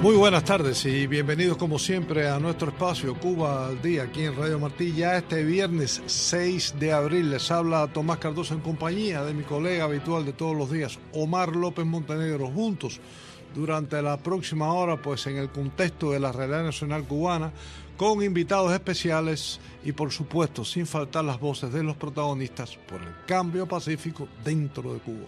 Muy buenas tardes y bienvenidos como siempre a nuestro espacio Cuba al Día aquí en Radio Martí. Ya este viernes 6 de abril les habla Tomás Cardoso en compañía de mi colega habitual de todos los días, Omar López Montenegro, juntos durante la próxima hora, pues en el contexto de la realidad nacional cubana, con invitados especiales y por supuesto sin faltar las voces de los protagonistas por el cambio pacífico dentro de Cuba.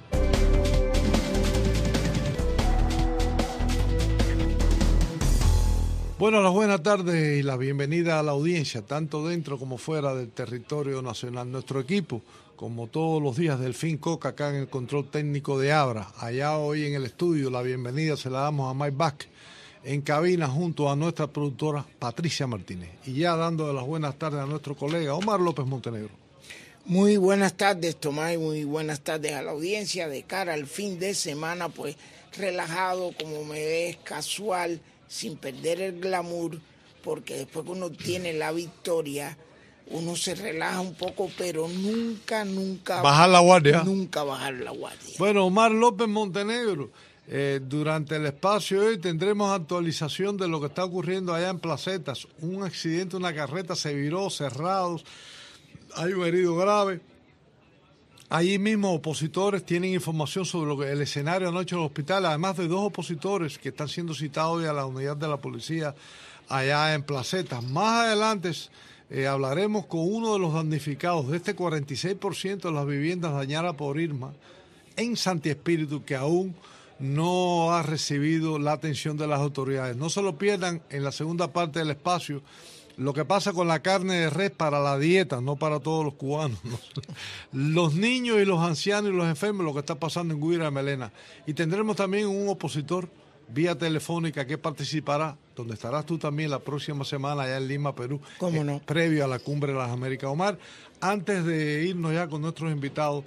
Bueno, las buenas tardes y la bienvenida a la audiencia, tanto dentro como fuera del territorio nacional. Nuestro equipo, como todos los días, Delfín Coca, acá en el control técnico de Abra. Allá hoy en el estudio, la bienvenida se la damos a Mike Vázquez, en cabina junto a nuestra productora Patricia Martínez. Y ya dando las buenas tardes a nuestro colega Omar López Montenegro. Muy buenas tardes, Tomás, y muy buenas tardes a la audiencia. De cara al fin de semana, pues relajado, como me ves, casual, sin perder el glamour, porque después que uno tiene la victoria, uno se relaja un poco, pero nunca bajar la guardia. Nunca bajar la guardia. Bueno, Omar López Montenegro, durante el espacio hoy tendremos actualización de lo que está ocurriendo allá en Placetas. Un accidente, una carreta se viró, cerrados, hay un herido grave. Allí mismo opositores tienen información sobre lo que el escenario anoche en el hospital, además de dos opositores que están siendo citados hoy a la unidad de la policía allá en Placetas. Más adelante hablaremos con uno de los damnificados de este 46% de las viviendas dañadas por Irma en Santi Espíritu, que aún no ha recibido la atención de las autoridades. No se lo pierdan en la segunda parte del espacio. Lo que pasa con la carne de res para la dieta, no para todos los cubanos, ¿no? Los niños y los ancianos y los enfermos, lo que está pasando en Guira de Melena. Y tendremos también un opositor vía telefónica que participará, donde estarás tú también la próxima semana allá en Lima, Perú. ¿Cómo no? Previo a la Cumbre de las Américas. Omar, antes de irnos ya con nuestros invitados,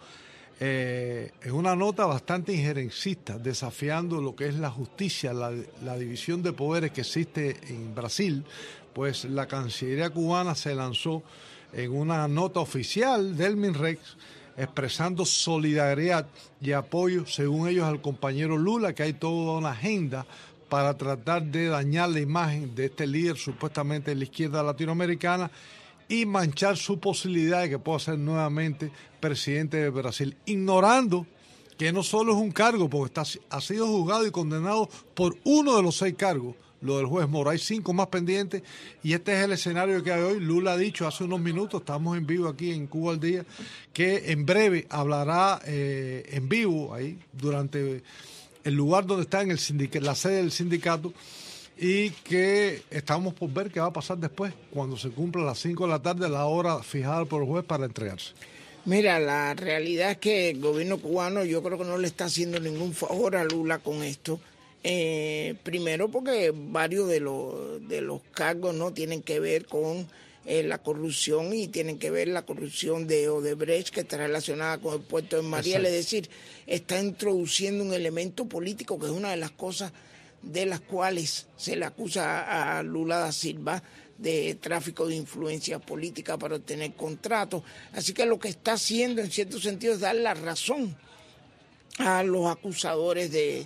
es una nota bastante injerencista, desafiando lo que es la justicia, la división de poderes que existe en Brasil. Pues la Cancillería cubana se lanzó en una nota oficial del MINREX expresando solidaridad y apoyo, según ellos, al compañero Lula, que hay toda una agenda para tratar de dañar la imagen de este líder supuestamente de la izquierda latinoamericana y manchar su posibilidad de que pueda ser nuevamente presidente de Brasil, ignorando que no solo es un cargo, porque ha sido juzgado y condenado por uno de los 6 cargos, lo del juez Moro. Hay 5 más pendientes y este es el escenario que hay hoy. Lula ha dicho hace unos minutos, estamos en vivo aquí en Cuba al Día, que en breve hablará en vivo ahí durante el lugar donde está en la sede del sindicato, y que estamos por ver qué va a pasar después, cuando se cumpla las 5 de la tarde, la hora fijada por el juez para entregarse. Mira, la realidad es que el gobierno cubano yo creo que no le está haciendo ningún favor a Lula con esto. Primero porque varios de los cargos no tienen que ver con la corrupción y tienen que ver la corrupción de Odebrecht, que está relacionada con el puerto de Mariel. Es decir, está introduciendo un elemento político que es una de las cosas de las cuales se le acusa a Lula da Silva, de tráfico de influencia política para obtener contratos. Así que lo que está haciendo en cierto sentido es dar la razón a los acusadores de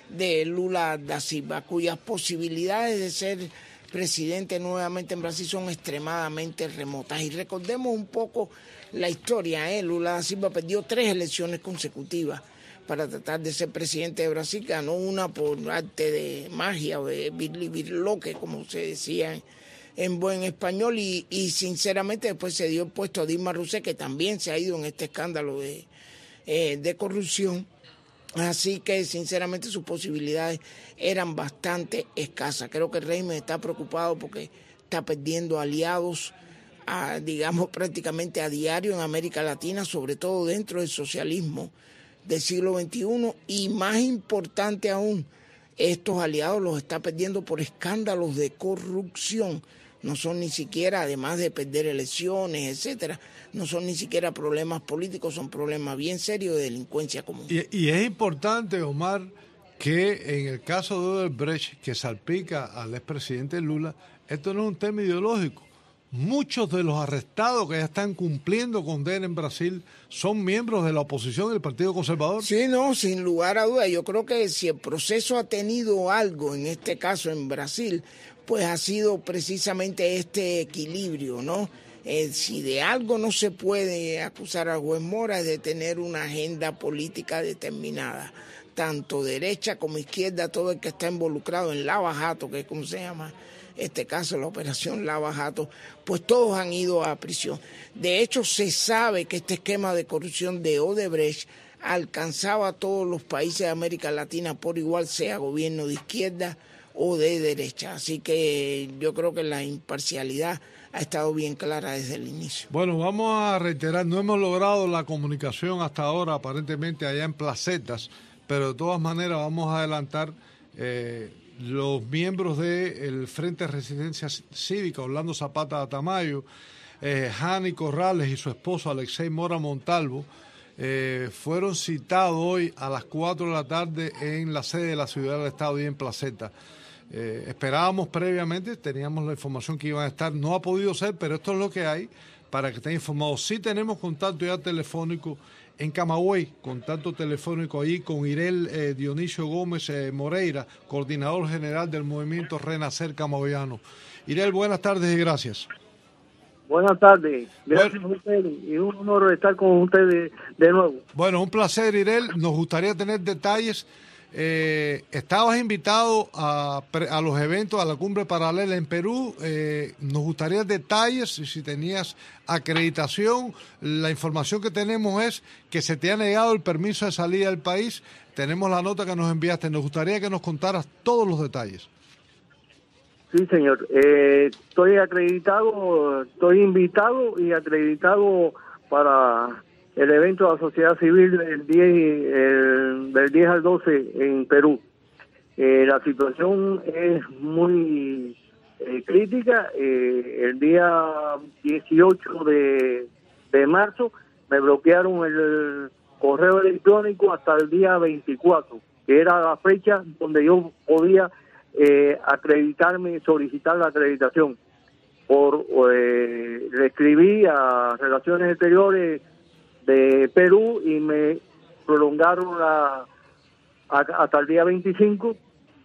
Lula da Silva, cuyas posibilidades de ser presidente nuevamente en Brasil son extremadamente remotas. Y recordemos un poco la historia, Lula da Silva perdió 3 elecciones consecutivas para tratar de ser presidente de Brasil. Ganó una por arte de magia o de birloque, como se decía en buen español, y sinceramente después se dio el puesto a Dilma Rousseff, que también se ha ido en este escándalo de corrupción. Así que sinceramente sus posibilidades eran bastante escasas. Creo que el régimen está preocupado porque está perdiendo aliados, digamos prácticamente a diario en América Latina, sobre todo dentro del socialismo del siglo XXI, y más importante aún, estos aliados los está perdiendo por escándalos de corrupción. No son ni siquiera, además de perder elecciones, etcétera, no son ni siquiera problemas políticos, son problemas bien serios de delincuencia común. Y es importante, Omar, que en el caso de Odebrecht, que salpica al expresidente Lula, esto no es un tema ideológico. muchos de los arrestados que ya están cumpliendo condena en Brasil son miembros de la oposición del Partido Conservador. Sí, no, sin lugar a dudas. Yo creo que si el proceso ha tenido algo, en este caso en Brasil, pues ha sido precisamente este equilibrio, ¿no? Si de algo no se puede acusar al juez Mora es de tener una agenda política determinada, tanto derecha como izquierda, todo el que está involucrado en Lava Jato, que es como se llama este caso, la operación Lava Jato, pues todos han ido a prisión. De hecho, se sabe que este esquema de corrupción de Odebrecht alcanzaba a todos los países de América Latina por igual, sea gobierno de izquierda o de derecha. Así que yo creo que la imparcialidad ha estado bien clara desde el inicio. Bueno, vamos a reiterar, no hemos logrado la comunicación hasta ahora, aparentemente allá en Placetas, pero de todas maneras vamos a adelantar los miembros del Frente de Resistencia Cívica, Orlando Zapata Tamayo, Jani Corrales y su esposo Alexei Mora Montalvo, fueron citados hoy a las 4 de la tarde en la sede de la Ciudad del Estado y en Placeta. Esperábamos previamente, teníamos la información que iban a estar, no ha podido ser, pero esto es lo que hay para que estén informados. Sí tenemos contacto ya telefónico en Camagüey, contacto telefónico ahí con Irel Dionisio Gómez Moreira, coordinador general del movimiento Renacer Camagüeyano. Irel, buenas tardes y gracias. Buenas tardes, gracias a ustedes y un honor estar con ustedes de nuevo. Bueno, un placer, Irel, nos gustaría tener detalles. Estabas invitado a los eventos, a la cumbre paralela en Perú. Nos gustaría detalles, si tenías acreditación. La información que tenemos es que se te ha negado el permiso de salida del país. Tenemos la nota que nos enviaste. Nos gustaría que nos contaras todos los detalles. Sí, señor. Estoy acreditado, estoy invitado y acreditado para el evento de la sociedad civil del 10 al 12 en Perú. La situación es muy crítica. El día 18 de marzo me bloquearon el correo electrónico hasta el día 24, que era la fecha donde yo podía acreditarme, solicitar la acreditación. Le escribí a Relaciones Exteriores de Perú y me prolongaron hasta el día 25.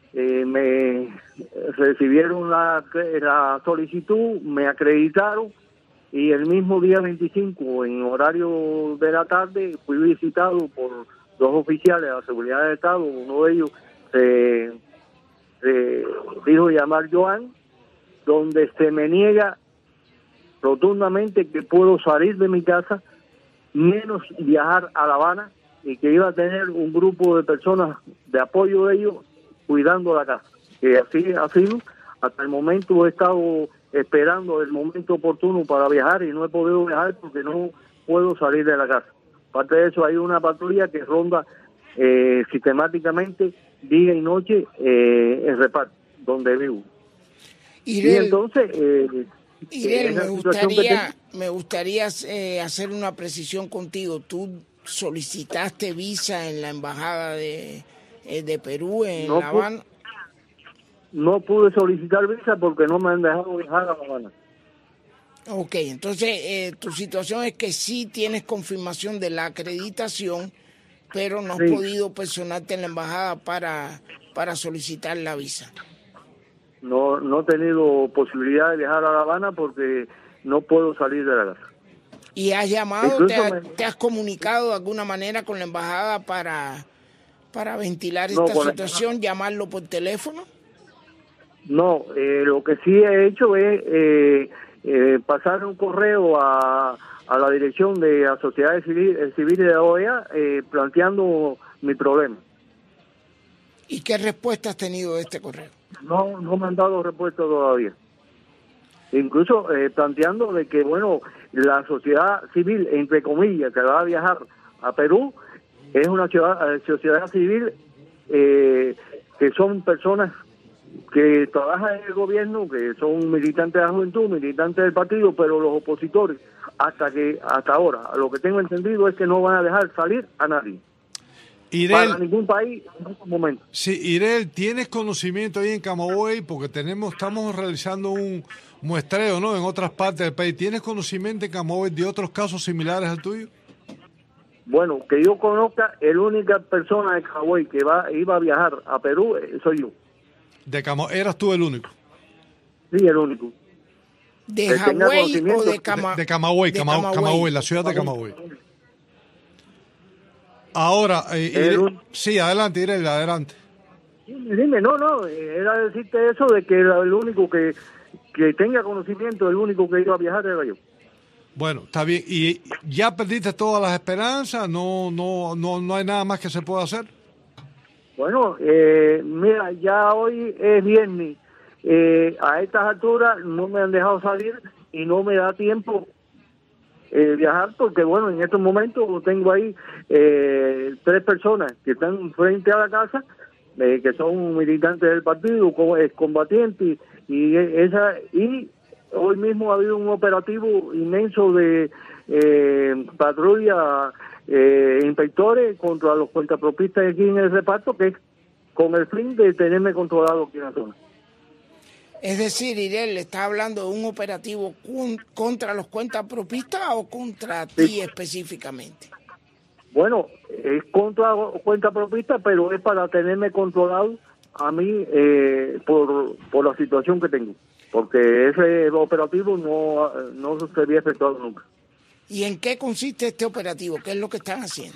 Me recibieron la solicitud, me acreditaron y el mismo día 25, en horario de la tarde, fui visitado por dos oficiales de la seguridad del Estado. Uno de ellos se dijo llamar Joan, donde se me niega rotundamente que puedo salir de mi casa, menos viajar a La Habana, y que iba a tener un grupo de personas de apoyo de ellos cuidando la casa. Que así ha sido. Hasta el momento he estado esperando el momento oportuno para viajar y no he podido viajar porque no puedo salir de la casa. Aparte de eso, hay una patrulla que ronda sistemáticamente día y noche el reparto donde vivo. Irel, y entonces Irel, me gustaría hacer una precisión contigo. Tú solicitaste visa en la embajada de Perú en La Habana. No pude solicitar visa porque no me han dejado viajar a La Habana. Ok, entonces tu situación es que sí tienes confirmación de la acreditación, pero no has podido personarte en la embajada para solicitar la visa. No he tenido posibilidad de viajar a La Habana porque no puedo salir de la casa. ¿Y has llamado, te has comunicado de alguna manera con la embajada para ventilar esta situación, llamarlo por teléfono? No, lo que sí he hecho es pasar un correo a la dirección de las sociedades civiles de la OEA planteando mi problema. ¿Y qué respuesta has tenido de este correo? No me han dado respuesta todavía. Incluso planteando de que, bueno, la sociedad civil, entre comillas, que va a viajar a Perú, es una sociedad civil que son personas que trabajan en el gobierno, que son militantes de la juventud, militantes del partido, pero los opositores, hasta ahora, lo que tengo entendido es que no van a dejar salir a nadie. Irel, para ningún país en estos momentos. Sí, Irel, ¿tienes conocimiento ahí en Camagüey? Porque estamos realizando un muestreo, ¿no?, en otras partes del país. ¿Tienes conocimiento en Camagüey de otros casos similares al tuyo? Bueno, que yo conozca, la única persona de Camagüey que iba a viajar a Perú soy yo. ¿Eras tú el único? Sí, el único. ¿De Hawái o de Camagüey? De Camagüey, Camagüey, la ciudad de Camagüey. Ahora, sí, adelante, Irel, adelante. Dime, no, era decirte eso de que era el único que tenga conocimiento, el único que iba a viajar era yo. Bueno, está bien. ¿Y ya perdiste todas las esperanzas? ¿No hay nada más que se pueda hacer? Bueno, mira, ya hoy es viernes. A estas alturas no me han dejado salir y no me da tiempo viajar porque, bueno, en estos momentos tengo ahí 3 personas que están frente a la casa, que son militantes del partido, combatientes, y hoy mismo ha habido un operativo inmenso de patrulla, inspectores contra los cuentapropistas aquí en el reparto, que es con el fin de tenerme controlado aquí en la zona. Es decir, Irel, ¿le está hablando de un operativo contra los cuentapropistas o contra ti específicamente? Bueno, es contra cuentapropistas, pero es para tenerme controlado a mí por la situación que tengo, porque ese operativo no se había efectuado nunca. ¿Y en qué consiste este operativo? ¿Qué es lo que están haciendo?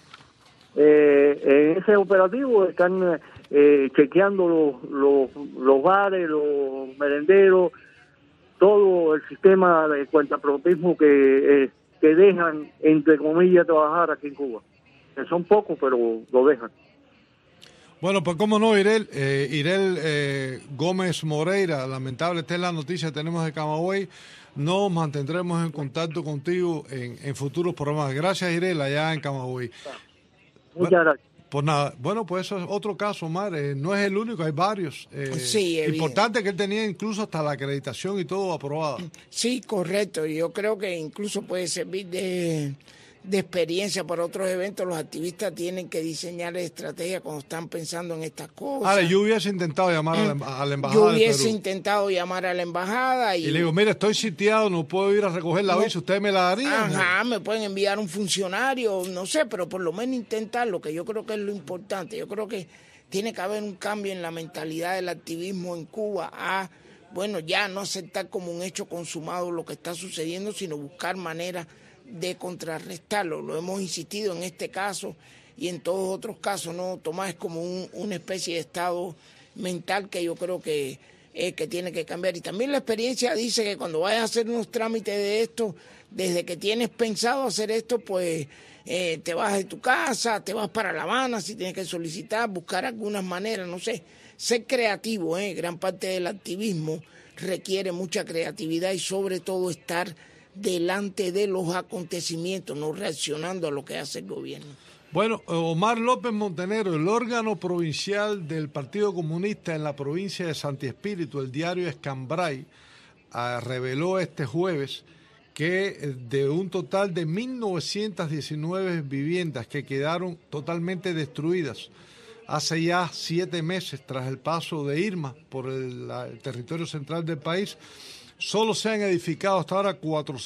En ese operativo están chequeando los bares, los merenderos, todo el sistema de cuentapropismo que dejan, entre comillas, trabajar aquí en Cuba. Que son pocos, pero lo dejan. Bueno, pues cómo no, Irel. Irel Gómez Moreira, lamentable esta es la noticia que tenemos de Camagüey. Nos mantendremos en contacto contigo en futuros programas. Gracias, Irel, allá en Camagüey. Muchas gracias. Pues nada, bueno, pues eso es otro caso, Omar. No es el único, hay varios. Sí, importante que él tenía incluso hasta la acreditación y todo aprobada. Sí, correcto. Yo creo que incluso puede servir de experiencia para otros eventos. Los activistas tienen que diseñar estrategias cuando están pensando en estas cosas. Ahora, yo hubiese intentado llamar a la embajada. Yo hubiese intentado llamar a la embajada y le digo, mire, estoy sitiado, no puedo ir a recoger la visa, ¿usted me la daría? Ajá, me pueden enviar un funcionario, no sé, pero por lo menos intentarlo, que yo creo que es lo importante. Yo creo que tiene que haber un cambio en la mentalidad del activismo en Cuba a, bueno, ya no aceptar como un hecho consumado lo que está sucediendo, sino buscar maneras de contrarrestarlo. Lo hemos insistido en este caso y en todos otros casos, ¿no? Tomás, es como una especie de estado mental que yo creo que tiene que cambiar. Y también la experiencia dice que cuando vayas a hacer unos trámites de esto, desde que tienes pensado hacer esto, pues te vas de tu casa, te vas para La Habana si tienes que solicitar, buscar algunas maneras, no sé, ser creativo, gran parte del activismo requiere mucha creatividad y sobre todo estar delante de los acontecimientos, no reaccionando a lo que hace el gobierno. Bueno, Omar López Montenegro, el órgano provincial del Partido Comunista en la provincia de Santi Espíritu, el diario Escambray, reveló este jueves que de un total de 1.919 viviendas que quedaron totalmente destruidas hace ya 7 meses tras el paso de Irma por el territorio central del país, solo se han edificado hasta ahora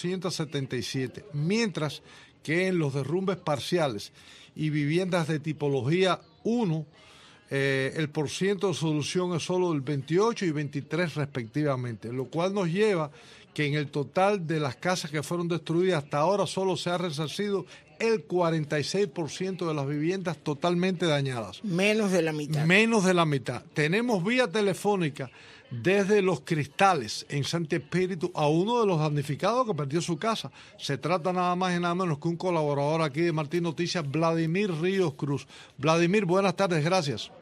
477, mientras que en los derrumbes parciales y viviendas de tipología 1, el porciento de solución es solo del 28 y 23 respectivamente, lo cual nos lleva que en el total de las casas que fueron destruidas hasta ahora solo se ha resarcido el 46% de las viviendas totalmente dañadas. Menos de la mitad. Menos de la mitad. Tenemos vía telefónica desde Los Cristales, en Santi Espíritu, a uno de los damnificados que perdió su casa. Se trata nada más y nada menos que un colaborador aquí de Martín Noticias, Vladimir Ríos Cruz. Vladimir, buenas tardes, gracias.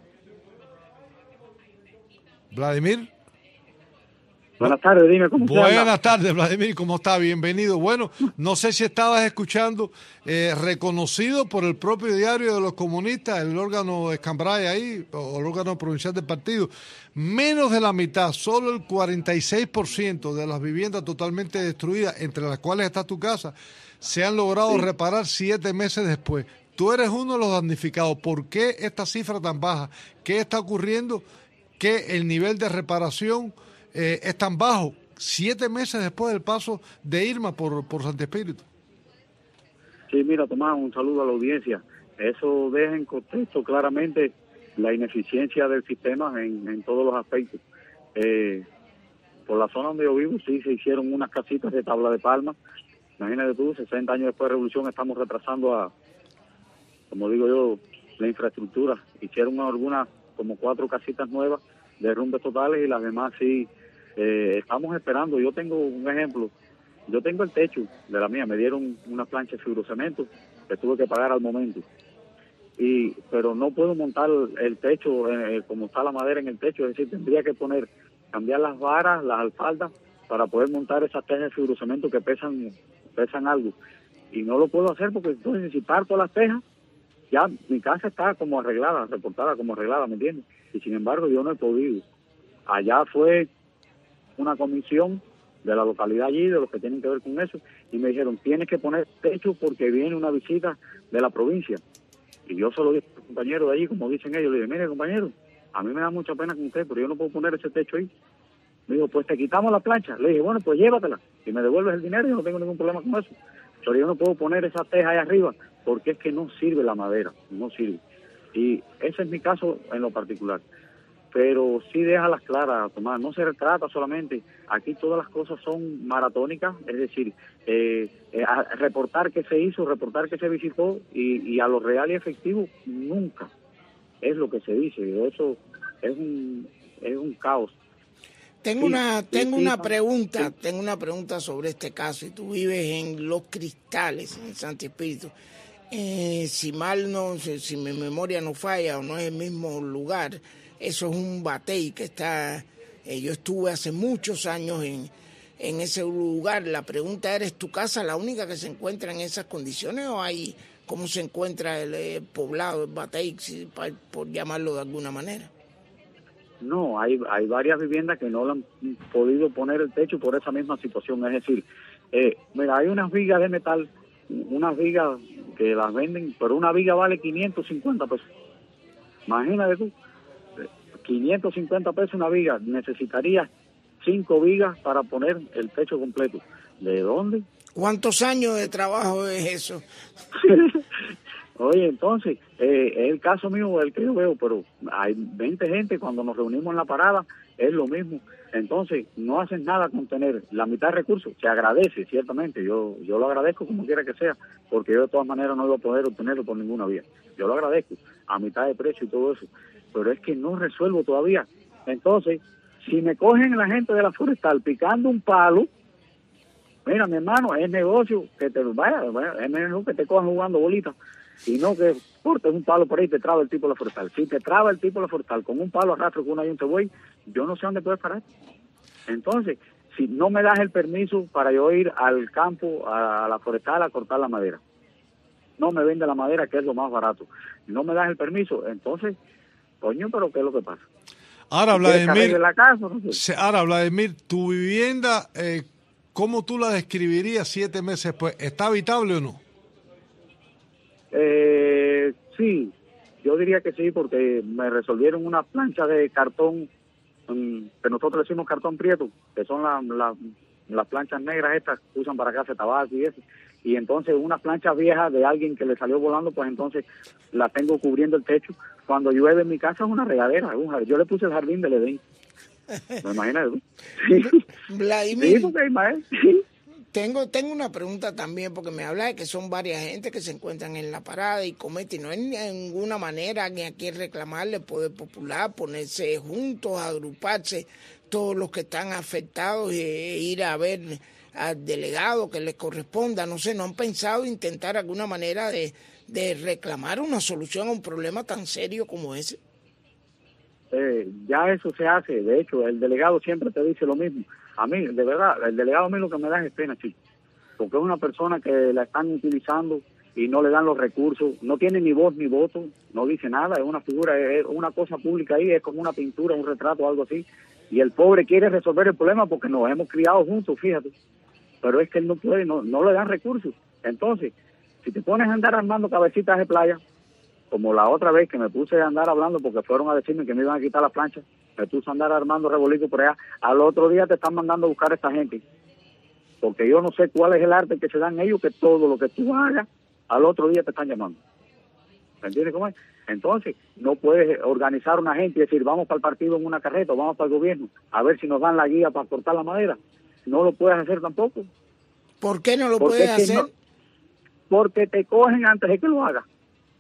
Vladimir. Buenas tardes, dime cómo está. Buenas tardes, Vladimir, ¿cómo está? Bienvenido. Bueno, no sé si estabas escuchando, reconocido por el propio diario de los comunistas, el órgano de Escambray ahí, o el órgano provincial del partido, menos de la mitad, solo el 46% de las viviendas totalmente destruidas, entre las cuales está tu casa, se han logrado reparar 7 meses después. tú eres uno de los damnificados. ¿Por qué esta cifra tan baja? ¿Qué está ocurriendo? Que el nivel de reparación es tan bajo 7 meses después del paso de Irma por Santi Espíritu. Sí, mira, Tomás, un saludo a la audiencia. Eso deja en contexto claramente la ineficiencia del sistema en todos los aspectos. Por la zona donde yo vivo, sí, se hicieron unas casitas de tabla de palma. Imagínate tú, 60 años después de la revolución estamos retrasando como digo yo, la infraestructura. Hicieron algunas, como 4 casitas nuevas, derrumbes totales, y las demás sí, estamos esperando. Yo tengo un ejemplo. Yo tengo el techo de la mía, me dieron una plancha de fibrocemento que tuve que pagar al momento. Pero no puedo montar el techo como está la madera en el techo, es decir, tendría que cambiar las varas, las alfaldas, para poder montar esas tejas de fibrocemento que pesan algo. Y no lo puedo hacer porque entonces si parto las tejas, ya mi casa está como arreglada, reportada como arreglada, ¿me entiendes? Y sin embargo yo no he podido. Allá fue una comisión de la localidad allí, de los que tienen que ver con eso, y me dijeron, tienes que poner techo porque viene una visita de la provincia. Y yo se lo dije al compañero de allí, como dicen ellos, le dije, mire compañero, a mí me da mucha pena con usted, pero yo no puedo poner ese techo ahí. Me dijo, pues te quitamos la plancha. Le dije, bueno, pues llévatela, y me devuelves el dinero, yo no tengo ningún problema con eso. Pero yo no puedo poner esa teja ahí arriba, porque es que no sirve la madera, no sirve. Y ese es mi caso en lo particular. Pero sí déjalas claras, Tomás, no se trata solamente, aquí todas las cosas son maratónicas, es decir, reportar qué se hizo, reportar qué se visitó, y a lo real y efectivo nunca es lo que se dice. Eso es un caos. Tengo una pregunta sobre este caso, y tú vives en Los Cristales, en Santi Espíritu. Si mi memoria no falla o no es el mismo lugar, eso es un batey que está, yo estuve hace muchos años en ese lugar. La pregunta era, ¿es tu casa la única que se encuentra en esas condiciones o hay, cómo se encuentra el poblado, el batey, por llamarlo de alguna manera? No, hay varias viviendas que no le han podido poner el techo por esa misma situación. Es decir, mira, hay unas vigas de metal, unas vigas que las venden, pero una viga vale 550 pesos. Imagínate tú, 550 pesos una viga, necesitaría 5 vigas para poner el techo completo. ¿De dónde? ¿Cuántos años de trabajo es eso? Oye, entonces, es el caso mío el que yo veo, pero hay 20 gente cuando nos reunimos en la parada, es lo mismo. Entonces, no hacen nada con tener la mitad de recursos. Se agradece, ciertamente, yo lo agradezco como quiera que sea, porque yo de todas maneras no iba a poder obtenerlo por ninguna vía. Yo lo agradezco, a mitad de precio y todo eso, pero es que no resuelvo todavía. Entonces, si me cogen la gente de la forestal picando un palo, mira, mi hermano, es negocio que te vaya, es mejor que te cojan jugando bolitas, y no que cortes un palo por ahí y te traba el tipo de la forestal. Si te traba el tipo de la forestal con un palo arrastro con una y un te voy, yo no sé dónde puedes parar. Entonces, si no me das el permiso para yo ir al campo, a la forestal, a cortar la madera, no me vende la madera, que es lo más barato, no me das el permiso, entonces, coño, pero ¿qué es lo que pasa? Ahora, Vladimir, no sé. Vladimir, tu vivienda, ¿cómo tú la describirías 7 meses después? ¿Está habitable o no? Sí, yo diría que sí, porque me resolvieron una plancha de cartón, que nosotros le decimos cartón prieto, que son las planchas negras estas que usan para hacer tabaco y eso. Y entonces una plancha vieja de alguien que le salió volando, pues entonces la tengo cubriendo el techo. Cuando llueve en mi casa es una regadera, yo le puse el jardín del Edén. ¿Me imaginas? Sí. Vladimir, Sí, porque, sí. Tengo una pregunta también, porque me habla de que son varias gente que se encuentran en la parada y cometen, no hay ninguna manera ni a quien reclamarle, Poder Popular, ponerse juntos, agruparse, todos los que están afectados, ir a ver al delegado que les corresponda, no sé, ¿no han pensado intentar alguna manera de reclamar una solución a un problema tan serio como ese? Ya eso se hace, de hecho, el delegado siempre te dice lo mismo. A mí, de verdad, el delegado a mí lo que me da es pena, chico, porque es una persona que la están utilizando y no le dan los recursos, no tiene ni voz ni voto, no dice nada, es una figura, es una cosa pública ahí, es como una pintura, un retrato o algo así, y el pobre quiere resolver el problema porque nos hemos criado juntos, fíjate, pero es que él no puede, no le dan recursos. Entonces, Si te pones a andar armando cabecitas de playa, como la otra vez que me puse a andar hablando porque fueron a decirme que me iban a quitar las planchas, me puse a andar armando revolicos por allá, al otro día te están mandando a buscar a esta gente. Porque yo no sé cuál es el arte que se dan ellos, que todo lo que tú hagas, al otro día te están llamando. ¿Me entiendes cómo es? Entonces, no puedes organizar una gente y decir, vamos para el partido en una carreta, vamos para el gobierno, a ver si nos dan la guía para cortar la madera. No lo puedes hacer tampoco. ¿Por qué no lo puedes hacer? No, porque te cogen antes de que lo hagas.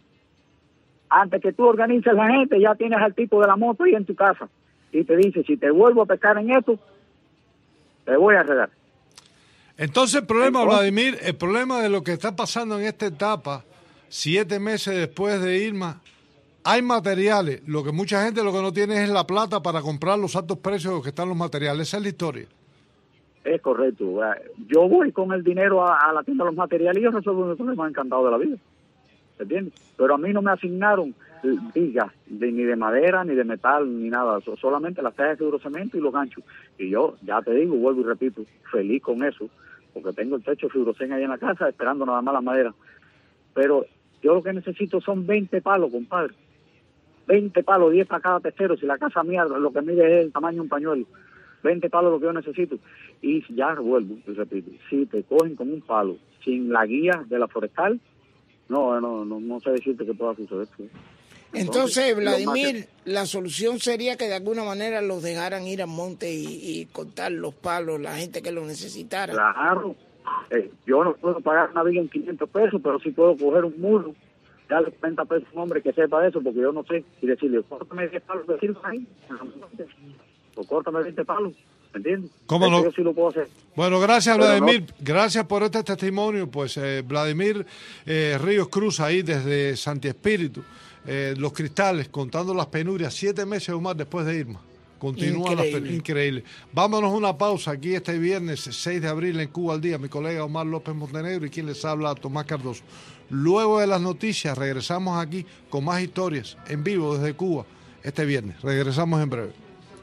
Antes que tú organices la gente, ya tienes al tipo de la moto ahí en tu casa. Y te dice, si te vuelvo a pescar en esto, te voy a arreglar. Entonces el problema, Vladimir, el problema de lo que está pasando en esta etapa, 7 meses después de Irma, hay materiales. Lo que mucha gente lo que no tiene es la plata para comprar los altos precios de los que están los materiales. Esa es la historia. Es correcto. Yo voy con el dinero a la tienda de los materiales y yo resuelvo mi problema encantado de la vida. ¿Entiendes? Pero a mí no me asignaron vigas ni de madera, ni de metal, ni nada. Solamente las cajas de fibrocemento y los ganchos. Y yo, ya te digo, vuelvo y repito, feliz con eso, porque tengo el techo de fibrocen ahí en la casa esperando nada más la madera. Pero yo lo que necesito son 20 palos, compadre. 20 palos, 10 para cada testero. Si la casa mía lo que mide es el tamaño de un pañuelo. 20 palos es lo que yo necesito. Y ya vuelvo y repito, si te cogen con un palo, sin la guía de la forestal, no sé decirte que pueda suceder. Entonces, Vladimir, la solución sería que de alguna manera los dejaran ir al monte y cortar los palos, la gente que lo necesitara. Claro. Yo no puedo pagar una viga en 500 pesos, pero sí puedo coger un muro, darle 30 pesos a un hombre que sepa eso, porque yo no sé, y decirle, córtame 10 palos de silva ahí, o córtame 20 palos. ¿Me entiendes? ¿Cómo no? Yo sí lo puedo hacer. Bueno, gracias, Vladimir. Gracias por este testimonio. Pues Vladimir Ríos Cruz, ahí desde Santi Espíritu, Los Cristales, contando las penurias, 7 meses o más después de Irma. Continúa increíble. Vámonos a una pausa aquí este viernes 6 de abril en Cuba al Día. Mi colega Omar López Montenegro y quien les habla, Tomás Cardoso. Luego de las noticias regresamos aquí con más historias en vivo desde Cuba este viernes. Regresamos en breve.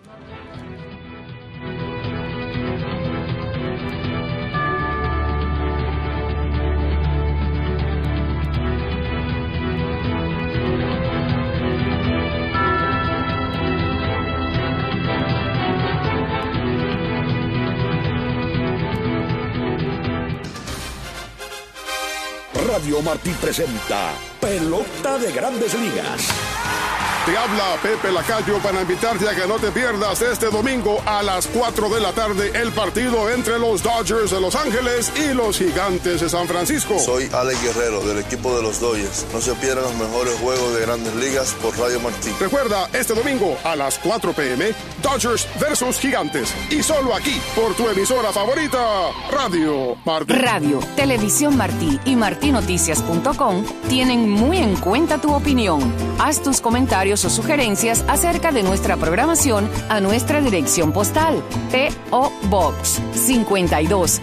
Radio Martí presenta Pelota de Grandes Ligas. Te habla Pepe Lacayo para invitarte a que no te pierdas este domingo a las 4 de la tarde el partido entre los Dodgers de Los Ángeles y los Gigantes de San Francisco. Soy Alex Guerrero del equipo de los Dodgers. No se pierdan los mejores juegos de Grandes Ligas por Radio Martí. Recuerda, este domingo a las 4 p.m. Dodgers versus Gigantes. Y solo aquí, por tu emisora favorita, Radio Martí. Radio, Televisión Martí y martinoticias.com tienen muy en cuenta tu opinión. Haz tus comentarios o sugerencias acerca de nuestra programación a nuestra dirección postal P.O. Box 52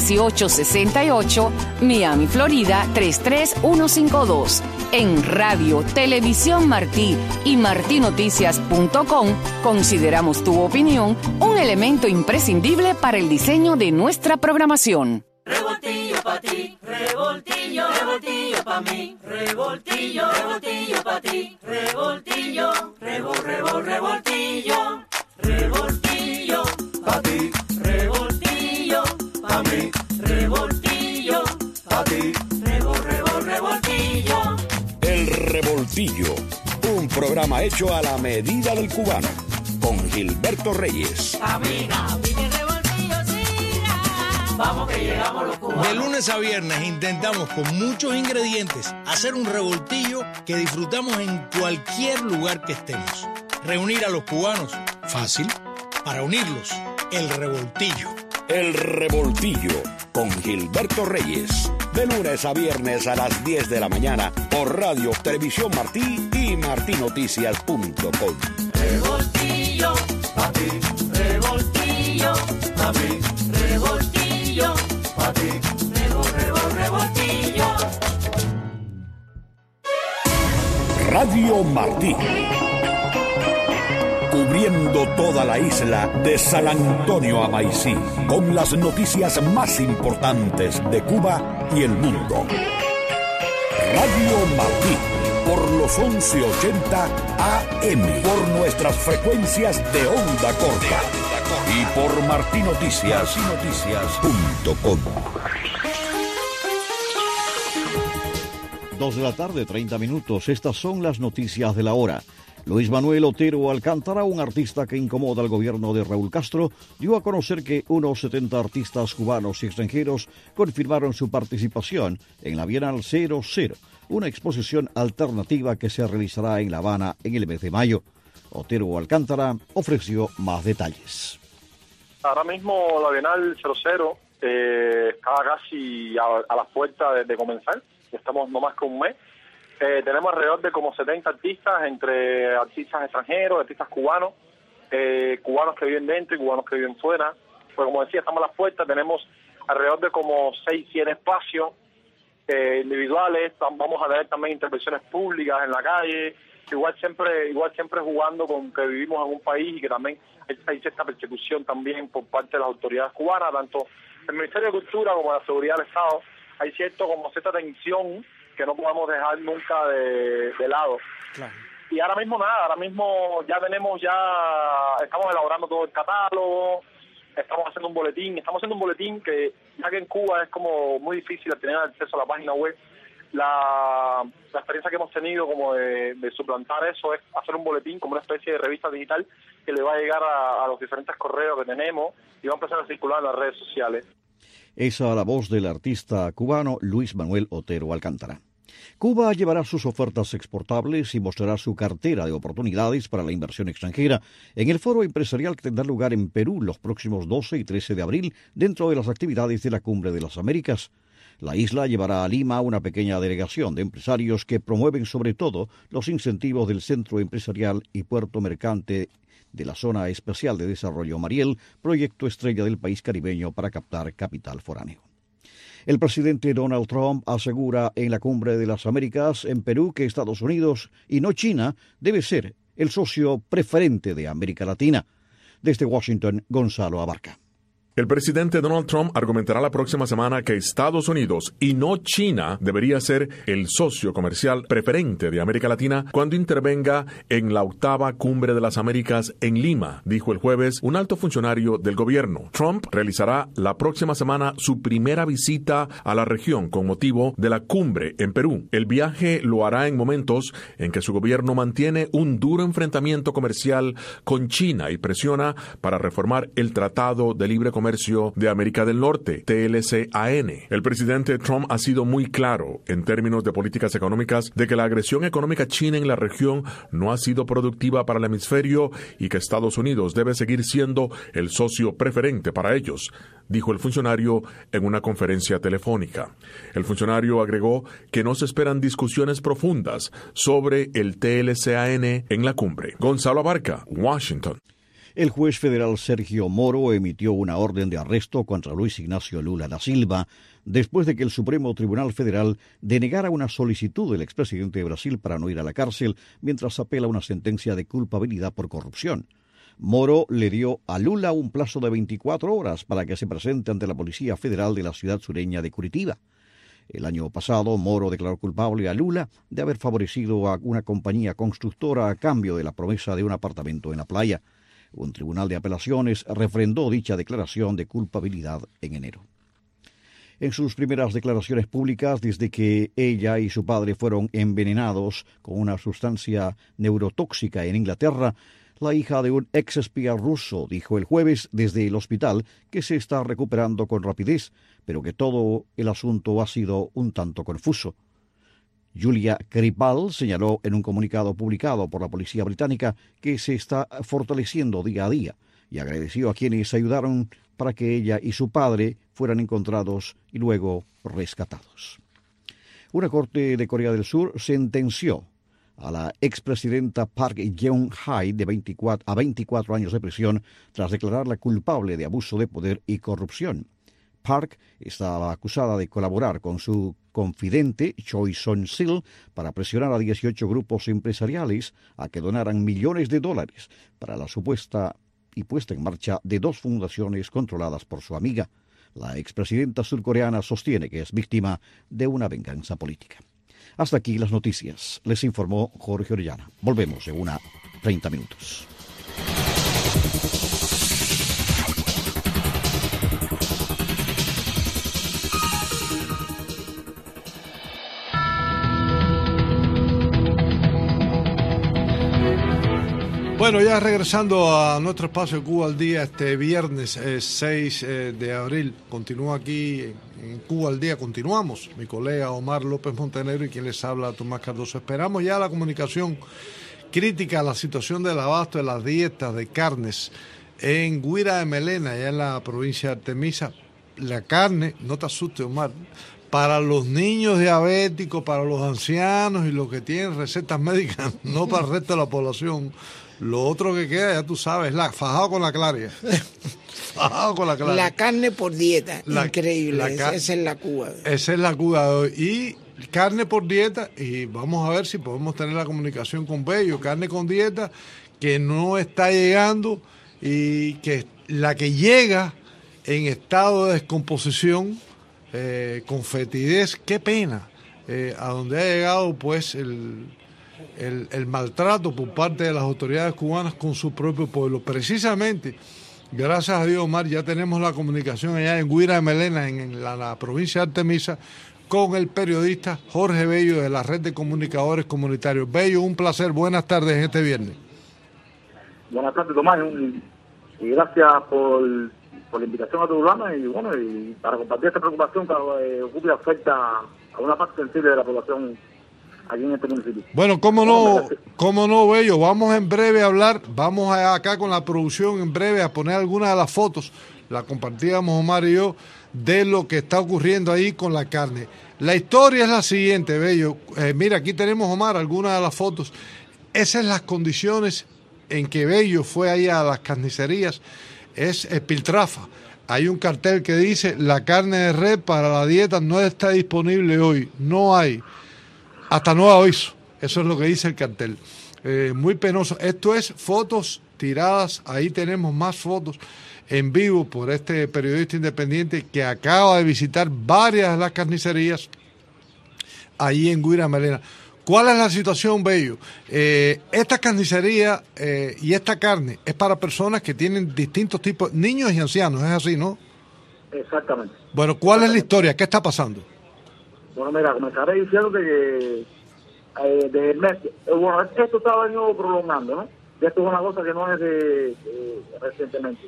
1868 Miami, Florida 33152. En Radio, Televisión Martí y martinoticias.com consideramos tu opinión un elemento imprescindible para el diseño de nuestra programación. Revoltillo pa' ti, revoltillo, revoltillo pa' mí, revoltillo, revoltillo pa' ti, revoltillo, revoltillo, revoltillo pa' ti, revoltillo pa' mí, revoltillo pa' ti, revoltillo. El Revoltillo, un programa hecho a la medida del cubano, con Gilberto Reyes. Camina, vive revoltillo, siga. Vamos que llegamos los cubanos. De lunes a viernes intentamos con muchos ingredientes hacer un revoltillo que disfrutamos en cualquier lugar que estemos. Reunir a los cubanos, fácil. Para unirlos, el revoltillo. El Revoltillo, con Gilberto Reyes. De lunes a viernes a las 10 de la mañana por Radio Televisión Martí y martinoticias.com. Revoltillo, pa' ti, revoltillo, pa' mí, revoltillo, pa' ti, revoltillo. Radio Martí. Cubriendo toda la isla de San Antonio a Maicí, con las noticias más importantes de Cuba y el mundo. Radio Martí, por los 1180 AM, por nuestras frecuencias de onda corta y por martinoticias.com. 2:30 p.m. Estas son las noticias de la hora. Luis Manuel Otero Alcántara, un artista que incomoda al gobierno de Raúl Castro, dio a conocer que unos 70 artistas cubanos y extranjeros confirmaron su participación en la Bienal 00, una exposición alternativa que se realizará en La Habana en el mes de mayo. Otero Alcántara ofreció más detalles. Ahora mismo la Bienal 00 está casi a las puertas de comenzar. Estamos no más que un mes. Tenemos alrededor de como 70 artistas, entre artistas extranjeros, artistas cubanos, cubanos que viven dentro y cubanos que viven fuera. Pues como decía, estamos a las puertas, tenemos alrededor de como 6-100 espacios individuales. Vamos a tener también intervenciones públicas en la calle, igual siempre jugando con que vivimos en un país y que también hay cierta persecución también por parte de las autoridades cubanas, tanto el Ministerio de Cultura como la Seguridad del Estado. Hay cierta tensión que no podemos dejar nunca de lado. Claro. Y ahora mismo estamos elaborando todo el catálogo, estamos haciendo un boletín que, ya que en Cuba es como muy difícil tener acceso a la página web, la experiencia que hemos tenido como de suplantar eso es hacer un boletín como una especie de revista digital que le va a llegar a los diferentes correos que tenemos y va a empezar a circular en las redes sociales. Esa la voz del artista cubano Luis Manuel Otero Alcántara. Cuba llevará sus ofertas exportables y mostrará su cartera de oportunidades para la inversión extranjera en el foro empresarial que tendrá lugar en Perú los próximos 12 y 13 de abril dentro de las actividades de la Cumbre de las Américas. La isla llevará a Lima una pequeña delegación de empresarios que promueven sobre todo los incentivos del Centro Empresarial y Puerto Mercante de la Zona Especial de Desarrollo Mariel, proyecto estrella del país caribeño para captar capital foráneo. El presidente Donald Trump asegura en la Cumbre de las Américas en Perú que Estados Unidos, y no China, debe ser el socio preferente de América Latina. Desde Washington, Gonzalo Abarca. El presidente Donald Trump argumentará la próxima semana que Estados Unidos y no China debería ser el socio comercial preferente de América Latina cuando intervenga en la 8ª Cumbre de las Américas en Lima, dijo el jueves un alto funcionario del gobierno. Trump realizará la próxima semana su primera visita a la región con motivo de la cumbre en Perú. El viaje lo hará en momentos en que su gobierno mantiene un duro enfrentamiento comercial con China y presiona para reformar el Tratado de Libre Comercio de América del Norte, TLCAN. El presidente Trump ha sido muy claro en términos de políticas económicas de que la agresión económica china en la región no ha sido productiva para el hemisferio y que Estados Unidos debe seguir siendo el socio preferente para ellos, dijo el funcionario en una conferencia telefónica. El funcionario agregó que no se esperan discusiones profundas sobre el TLCAN en la cumbre. Gonzalo Abarca, Washington. El juez federal Sergio Moro emitió una orden de arresto contra Luis Ignacio Lula da Silva después de que el Supremo Tribunal Federal denegara una solicitud del expresidente de Brasil para no ir a la cárcel mientras apela una sentencia de culpabilidad por corrupción. Moro le dio a Lula un plazo de 24 horas para que se presente ante la Policía Federal de la ciudad sureña de Curitiba. El año pasado, Moro declaró culpable a Lula de haber favorecido a una compañía constructora a cambio de la promesa de un apartamento en la playa. Un tribunal de apelaciones refrendó dicha declaración de culpabilidad en enero. En sus primeras declaraciones públicas, desde que ella y su padre fueron envenenados con una sustancia neurotóxica en Inglaterra, la hija de un exespía ruso dijo el jueves desde el hospital que se está recuperando con rapidez, pero que todo el asunto ha sido un tanto confuso. Julia Kripal señaló en un comunicado publicado por la policía británica que se está fortaleciendo día a día y agradeció a quienes ayudaron para que ella y su padre fueran encontrados y luego rescatados. Una corte de Corea del Sur sentenció a la expresidenta Park Geun-hye de 24 años de prisión tras declararla culpable de abuso de poder y corrupción. Park estaba acusada de colaborar con su confidente Choi Son-sil para presionar a 18 grupos empresariales a que donaran millones de dólares para la supuesta y puesta en marcha de 2 fundaciones controladas por su amiga. La expresidenta surcoreana sostiene que es víctima de una venganza política. Hasta aquí las noticias. Les informó Jorge Orellana. Volvemos en 30 minutos. Bueno, ya regresando a nuestro espacio Cuba al Día, este viernes 6 de abril, continúa aquí en Cuba al Día, continuamos, mi colega Omar López Montenegro y quien les habla, Tomás Cardoso. Esperamos ya la comunicación crítica a la situación del abasto de las dietas de carnes en Guira de Melena, allá en la provincia de Artemisa. La carne, no te asustes, Omar, para los niños diabéticos, para los ancianos y los que tienen recetas médicas, no para el resto de la población. Lo otro que queda, ya tú sabes, fajado con la claria. Fajado con la claria. La carne por dieta, increíble. Esa es la Cuba. Esa es la Cuba de hoy. Y carne por dieta, y vamos a ver si podemos tener la comunicación con Bello. Carne con dieta que no está llegando y que la que llega en estado de descomposición, con fetidez, qué pena, a donde ha llegado pues el maltrato por parte de las autoridades cubanas con su propio pueblo. Precisamente, gracias a Dios, Omar, ya tenemos la comunicación allá en Guira de Melena, en la provincia de Artemisa, con el periodista Jorge Bello de la Red de Comunicadores Comunitarios. Bello, un placer, buenas tardes este viernes. Buenas tardes, Tomás, y gracias por la invitación a tu programa y bueno, y para compartir esta preocupación que ocupa y afecta a una parte sensible de la población aquí en este municipio. Bueno, cómo no, Bello, vamos en breve a hablar, vamos acá con la producción en breve a poner algunas de las fotos, la compartíamos Omar y yo, de lo que está ocurriendo ahí con la carne. La historia es la siguiente, Bello, mira, aquí tenemos, Omar, algunas de las fotos, esas son las condiciones en que Bello fue ahí a las carnicerías, es piltrafa. Hay un cartel que dice, la carne de res para la dieta no está disponible hoy, no hay. Hasta nuevo aviso, eso es lo que dice el cartel. Muy penoso. Esto es fotos tiradas, ahí tenemos más fotos en vivo por este periodista independiente que acaba de visitar varias de las carnicerías allí en Guira Melena. ¿Cuál es la situación, Bello? Esta carnicería y esta carne es para personas que tienen distintos tipos, niños y ancianos, es así, ¿no? Exactamente. Bueno, ¿cuál es la historia? ¿Qué está pasando? Bueno, mira, comenzaré diciéndote que desde el mes, bueno, esto está venido prolongando, ¿no? Esto es una cosa que no es recientemente.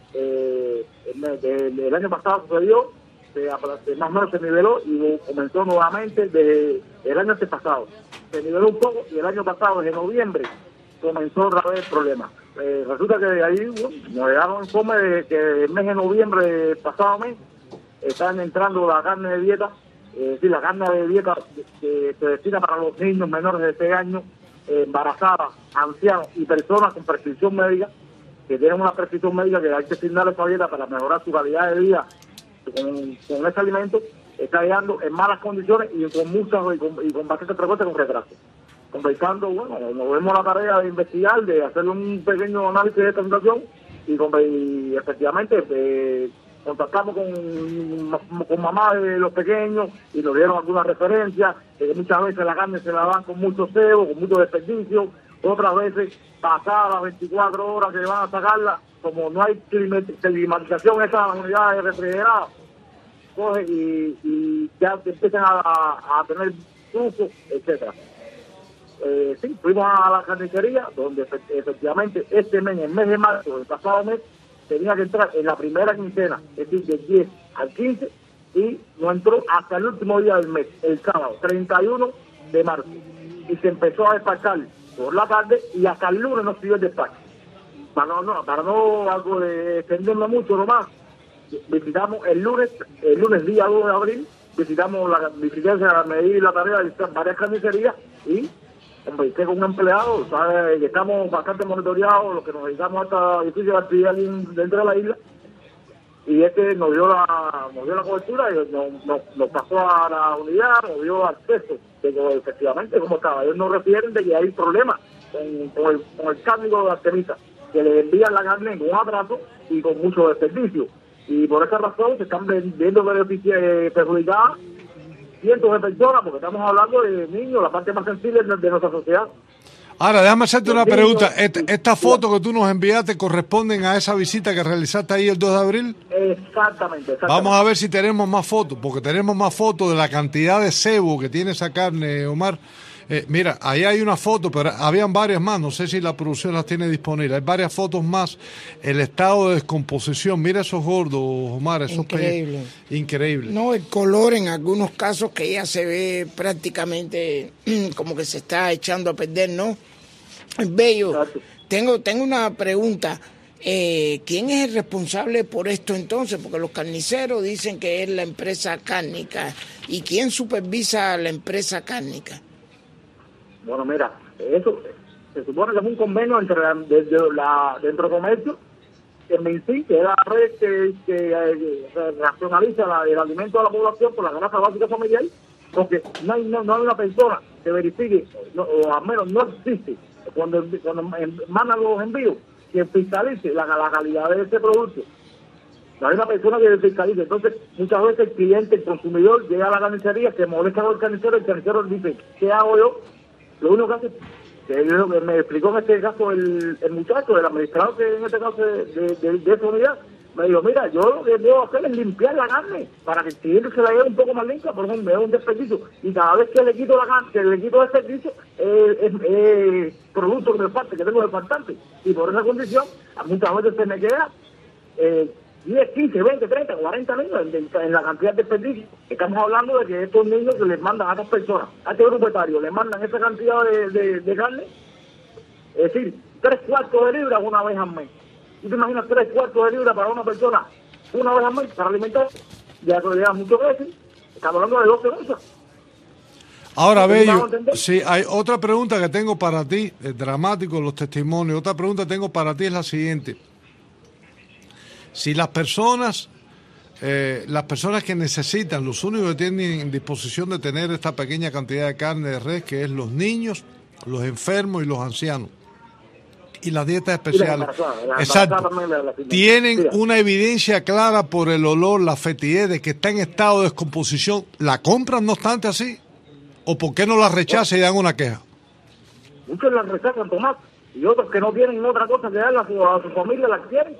El año pasado sucedió, más o menos se niveló y comenzó nuevamente desde el año pasado. Se niveló un poco y el año pasado, desde noviembre, comenzó otra vez el problema. Resulta que de ahí nos llegaron informes de que el mes de noviembre, pasado mes, están entrando la carne de dieta. La carne de dieta que se destina para los niños menores de 6 años, embarazadas, ancianos y personas con prescripción médica, que tienen una prescripción médica que hay que asignar esa dieta para mejorar su calidad de vida con ese alimento, está llegando en malas condiciones y con bastante frecuencia con retraso. Conversando, bueno, nos vemos la tarea de investigar, de hacer un pequeño análisis de esta situación y efectivamente contactamos con mamá de los pequeños y nos dieron algunas referencias, que muchas veces la carne se la dan con mucho cebo, con mucho desperdicio, otras veces pasadas las 24 horas que van a sacarla, como no hay climatización en esas unidades refrigeradas, coge y ya empiezan a tener sucio, etcétera. Sí, fuimos a la carnicería, donde efectivamente este mes, el mes de marzo, el pasado mes, tenía que entrar en la primera quincena, es decir, del 10 al 15, y no entró hasta el último día del mes, el sábado, 31 de marzo. Y se empezó a despachar por la tarde y hasta el lunes no siguió el despacho. Para no algo de extenderme mucho nomás, visitamos el lunes día 2 de abril, visitamos me di la tarea de visitar varias carnicerías y conversé con un empleado, sabe que estamos bastante monitoreados, los que nos dedicamos a esta difícil actividad dentro de la isla, y nos dio la cobertura y nos pasó a la unidad, nos dio acceso de que efectivamente cómo estaba. Ellos nos refieren de que hay problemas con el cárnico de Artemisa, que le envían la carne con atraso y con mucho desperdicio, y por esa razón se están viendo perjudicadas cientos de personas, porque estamos hablando de niños, la parte más sensible de nuestra sociedad. Ahora, déjame hacerte una pregunta. ¿Esta foto que tú nos enviaste corresponden a esa visita que realizaste ahí el 2 de abril? Exactamente. Vamos a ver si tenemos más fotos, porque tenemos más fotos de la cantidad de cebo que tiene esa carne, Omar. Mira, ahí hay una foto, pero habían varias más, no sé si la producción las tiene disponibles. Hay varias fotos más. El estado de descomposición, mira esos gordos, Omar, esos increíble. Increíble. No, el color en algunos casos que ya se ve prácticamente como que se está echando a perder, ¿no? Bello. Tengo una pregunta. ¿Quién es el responsable por esto entonces? Porque los carniceros dicen que es la empresa cárnica. ¿Y quién supervisa la empresa cárnica? Bueno, mira, eso se supone que es un convenio entre dentro del comercio, que MINSI, que es la red que racionaliza el alimento de la población por la canasta básica familiar, porque no hay una persona que verifique, o al menos no existe, cuando mandan los envíos, que fiscalice la calidad de ese producto. No hay una persona que fiscalice. Entonces, muchas veces el cliente, el consumidor, llega a la carnicería, se molesta con el carnicero dice, ¿qué hago yo? Lo único que hace, que me explicó en este caso el muchacho, el administrador que en este caso de esa unidad, me dijo, mira, yo lo que debo hacer es limpiar la carne para que el cliente se la lleve un poco más limpia, por ejemplo, es un desperdicio. Y cada vez que le quito la carne, que le quito el servicio, es producto que me falta, que tengo de faltante. Y por esa condición, muchas veces se me queda 10, 15, 20, 30, 40 niños en la cantidad de desperdicios. Estamos hablando de que estos niños que les mandan a estas personas, a este grupo etario, les mandan esa cantidad de carne, es decir, 3/4 de libra una vez al mes. ¿Tú te imaginas 3/4 de libra para una persona una vez al mes para alimentar? Ya eso le da mucho veces. Estamos hablando de 12 onzas. Ahora, Bello, sí, hay otra pregunta que tengo para ti, es dramático los testimonios. Otra pregunta que tengo para ti es la siguiente. Si las personas que necesitan, los únicos que tienen en disposición de tener esta pequeña cantidad de carne de res, que es los niños, los enfermos y los ancianos, y las dietas especiales, exacto, tienen una evidencia clara por el olor, la fetidez de que está en estado de descomposición, ¿la compran no obstante así? ¿O por qué no la rechazan y dan una queja? Muchos la rechazan, Tomás, y otros que no tienen otra cosa que darle a su familia la quieren.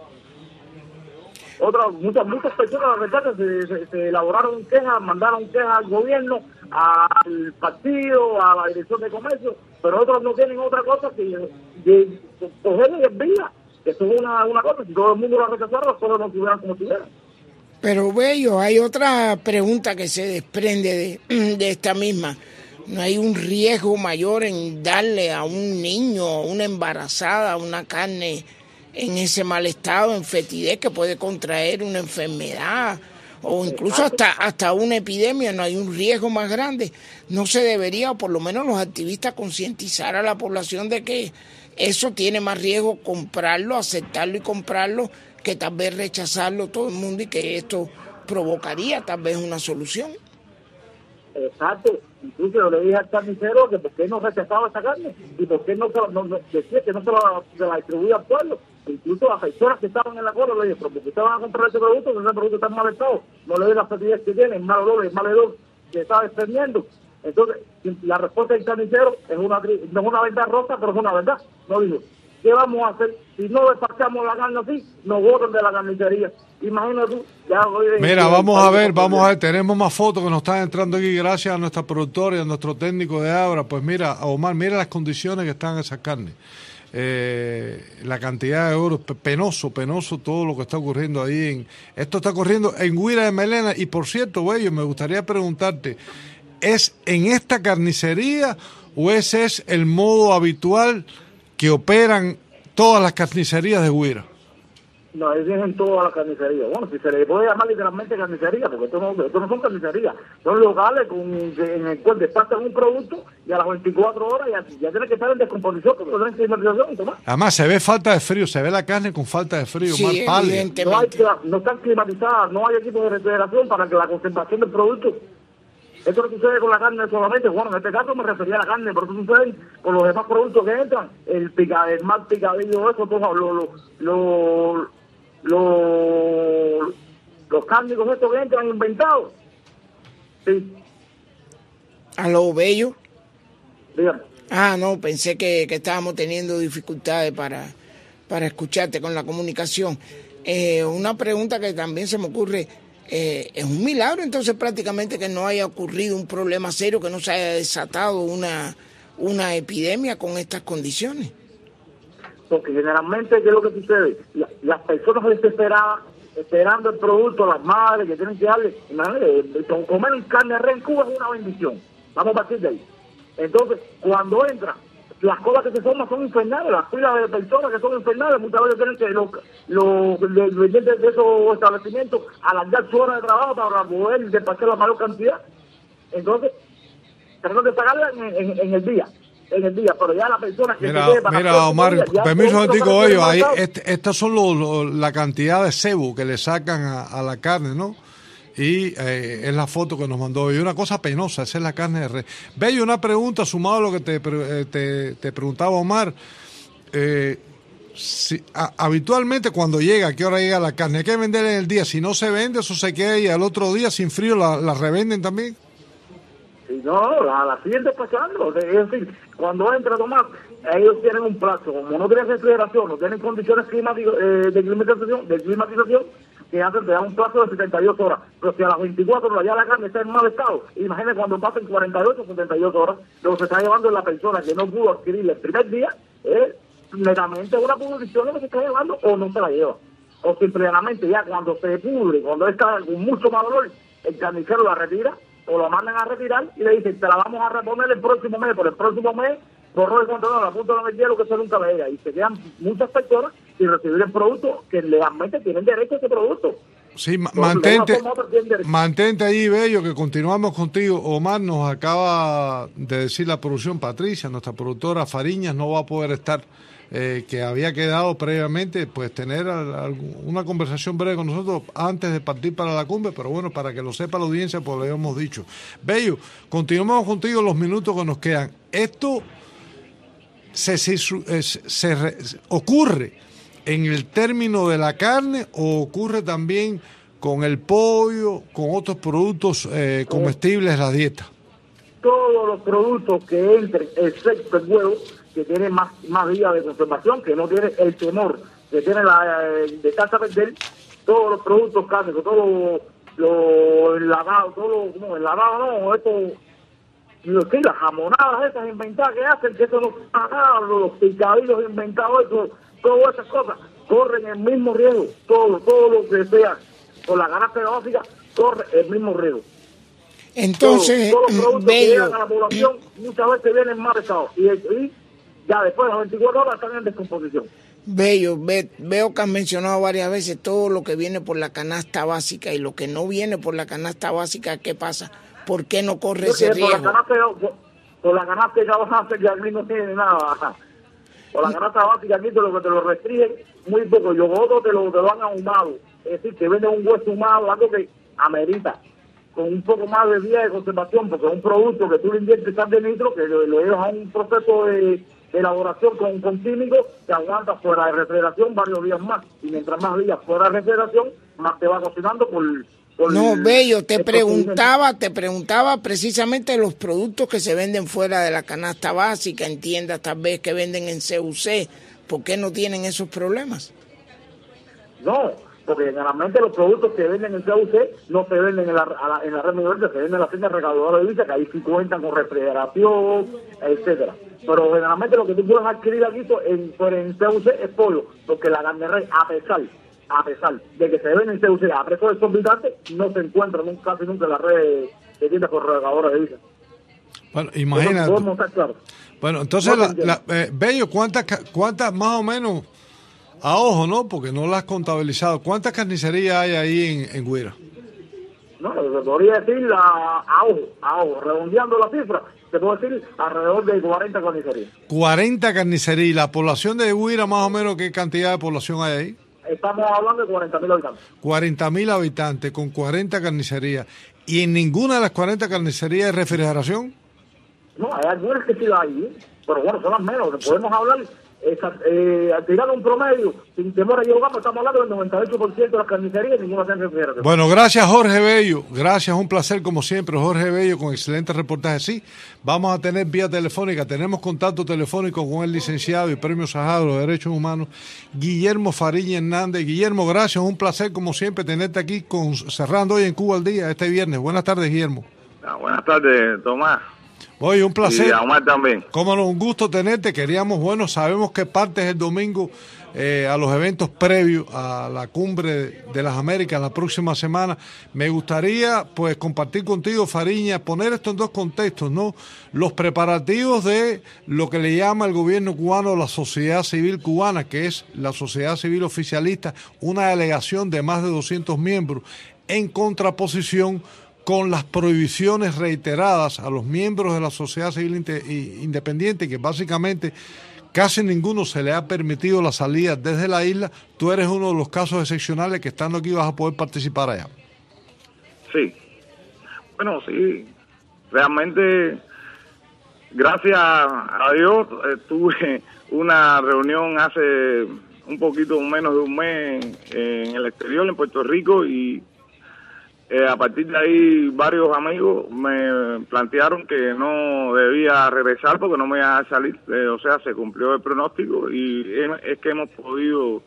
Muchas personas la rechazan, se elaboraron quejas, mandaron quejas al gobierno, al partido, a la dirección de comercio, pero otros no tienen otra cosa que cogerle y enviar. Eso es una cosa, si todo el mundo la rechazara, todos no estuvieran como estuvieran. Pero Bello, hay otra pregunta que se desprende de esta misma. ¿No hay un riesgo mayor en darle a un niño, a una embarazada, una carne en ese mal estado, en fetidez, que puede contraer una enfermedad o incluso hasta una epidemia? ¿No hay un riesgo más grande? ¿No se debería, o por lo menos los activistas, concientizar a la población de que eso tiene más riesgo comprarlo, aceptarlo y comprarlo, que tal vez rechazarlo todo el mundo, y que esto provocaría tal vez una solución? Exacto. Incluso yo le dije al carnicero que por qué no rechazaba esa carne y por qué no decía que no se la distribuía al pueblo. Incluso las personas que estaban en la cola le dije, pero porque ustedes van a comprar ese producto está en mal estado, no le den la fetidez que tiene, el mal olor que está desprendiendo. Entonces, la respuesta del carnicero no es una verdad rosa, pero es una verdad. No digo, ¿qué vamos a hacer? Si no despachamos la carne así, nos botan de la carnicería. Imagínate tú. Mira, vamos a ver, tenemos más fotos que nos están entrando aquí gracias a nuestra productora y a nuestro técnico de Abra. Pues mira, Omar, mira las condiciones que están esas carnes. La cantidad de oro, penoso todo lo que está ocurriendo ahí. Esto está ocurriendo en Guira de Melena. Y por cierto, Bello, me gustaría preguntarte, ¿es en esta carnicería o ese es el modo habitual que operan todas las carnicerías de Guira? No, es en todas las carnicerías. Bueno, si se le puede llamar literalmente carnicería, porque esto no son carnicerías, son locales en el cual despachan un producto y a las 24 horas ya tiene que estar en descomposición, porque no tienen climatización, Tomás. Además, se ve falta de frío, se ve la carne con falta de frío, sí, más pálida. No están climatizadas, no hay equipos de refrigeración para que la conservación del producto. Esto no sucede con la carne solamente. Bueno, en este caso me refería a la carne, pero esto sucede con los demás productos que entran, el mal picadillo, eso, todos los cárnicos estos que entran inventados. Sí. Aló, Bello. Dígame. No, pensé que estábamos teniendo dificultades para escucharte con la comunicación. Una pregunta que también se me ocurre, es un milagro entonces prácticamente que no haya ocurrido un problema serio, que no se haya desatado una epidemia con estas condiciones. Porque generalmente, ¿qué es lo que sucede? Las personas desesperadas, esperando el producto, las madres que tienen que darle, comer carne de res en Cuba es una bendición. Vamos a partir de ahí. Entonces, cuando entra, las cosas que se forman son infernales, las filas de personas que son infernales, muchas veces tienen que los dependientes de esos establecimientos alargar su hora de trabajo para poder despachar la mayor cantidad. Entonces, tenemos que pagarla en el día. Pero ya la persona que mira, se quede para mira, Omar, permiso un momentico, ellos, ahí, estas son la cantidad de cebo que le sacan a la carne, ¿no? Y es la foto que nos mandó. Y una cosa penosa, esa es la carne de res. Bello, una pregunta sumado a lo que te preguntaba Omar. Habitualmente cuando llega, ¿a qué hora llega la carne? Hay que vender en el día. Si no se vende, eso se queda y al otro día sin frío la revenden también. No, la siguen despachando. Es decir, cuando entra Tomás, ellos tienen un plazo. Como no tienen refrigeración, no tienen condiciones de climatización, que hacen, te dan un plazo de 72 horas. Pero si a las 24 horas ya la carne está en mal estado, imagínate cuando pasen 48 o 78 horas, lo que se está llevando es la persona que no pudo adquirir el primer día, es netamente una pudrición que se está llevando o no se la lleva. O simplemente ya cuando se pudre, cuando está con mucho mal olor, el carnicero la retira o lo mandan a retirar y le dicen, te la vamos a reponer el próximo mes. Por el próximo mes, borró el control, la punta de hielo que eso nunca llega. Y se quedan muchas personas sin recibir el producto que legalmente tienen derecho a ese producto. Sí, mantente ahí, Bello, que continuamos contigo. Omar, nos acaba de decir la producción, Patricia, nuestra productora Fariñas, no va a poder estar, que había quedado previamente, pues tener una conversación breve con nosotros antes de partir para la cumbre, pero bueno, para que lo sepa la audiencia, pues lo hemos dicho. Bello, continuamos contigo los minutos que nos quedan. Esto ocurre en el término de la carne o ocurre también con el pollo, con otros productos comestibles de la dieta. Todos los productos que entren, excepto el huevo, que tiene más días de conservación, que no tiene el temor que tiene de echarse a perder, todos los productos cárnicos, todo lo enlatado, las jamonadas esas inventadas que hacen, que eso no está nada, los picadillos inventados, todas esas cosas corren el mismo riesgo, todo lo que sea por la canasta básica corre el mismo riesgo. Entonces, todos los productos que llegan a la población muchas veces vienen en mal estado y ya después de las 24 horas están en descomposición. Bello, veo que has mencionado varias veces todo lo que viene por la canasta básica y lo que no viene por la canasta básica, ¿qué pasa? ¿Por qué no corre ese riesgo? Por la canasta básica que aquí no tiene nada. Por la canasta básica aquí lo que te lo restringen muy poco. Yo otro te lo han ahumado. Es decir, te venden un hueso ahumado, algo que amerita con un poco más de día de conservación, porque es un producto que tú le inviertes sal de nitro, que lo llevas a un proceso de elaboración con químicos que aguanta fuera de refrigeración varios días más. Y mientras más días fuera de refrigeración, más te va cocinando por no, Bello, te preguntaba precisamente los productos que se venden fuera de la canasta básica, en tiendas tal vez que venden en CUC, ¿por qué no tienen esos problemas? No, porque generalmente los productos que venden en CUC no se venden en la red universal, se venden en las tiendas recaudadoras de divisas, que ahí sí cuentan con refrigeración, etcétera. Pero generalmente lo que tú puedes adquirir aquí en CUC es pollo, porque la carne de res, a pesar de que se venden en CUC a precio exorbitante, no se encuentra casi nunca en la red de tiendas recaudadoras de divisas. Bueno, imagínate. Bueno, entonces, Bello, ¿cuántas más o menos, a ojo, no? Porque no las has contabilizado, ¿cuántas carnicerías hay ahí en Guira? No, se podría decir a ojo, redondeando la cifra, se puede decir alrededor de 40 carnicerías. 40 carnicerías. ¿Y la población de Guira, más o menos, qué cantidad de población hay ahí? Estamos hablando de 40.000 habitantes. 40.000 habitantes con 40 carnicerías. ¿Y en ninguna de las 40 carnicerías hay refrigeración? No, hay algunas que sí la hay, pero bueno, son las menos. Podemos hablar tirar un promedio, sin temor a equivocarme, estamos hablando del 98% de las carnicerías y ninguna se refiere. Bueno, gracias Jorge Bello, gracias, un placer como siempre, Jorge Bello, con excelentes reportajes. Sí, vamos a tener vía telefónica, tenemos contacto telefónico con el licenciado y premio Sajado de los Derechos Humanos, Guillermo Fariña Hernández. Guillermo, gracias, un placer como siempre tenerte aquí cerrando hoy en Cuba al Día, este viernes. Buenas tardes, Guillermo. Buenas tardes, Tomás. Oye, un placer. Y a Omar también. Cómo no, un gusto tenerte. Queríamos, sabemos que partes el domingo a los eventos previos a la Cumbre de las Américas la próxima semana. Me gustaría, pues, compartir contigo, Fariña, poner esto en dos contextos, ¿no? Los preparativos de lo que le llama el gobierno cubano la sociedad civil cubana, que es la sociedad civil oficialista, una delegación de más de 200 miembros, en contraposición con las prohibiciones reiteradas a los miembros de la sociedad civil independiente, que básicamente casi ninguno se le ha permitido la salida desde la isla. Tú eres uno de los casos excepcionales que estando aquí vas a poder participar allá. Sí. Bueno, sí. Realmente, gracias a Dios, tuve una reunión hace un poquito menos de un mes en el exterior, en Puerto Rico, y a partir de ahí varios amigos me plantearon que no debía regresar porque no me iba a salir, o sea, se cumplió el pronóstico y es que hemos podido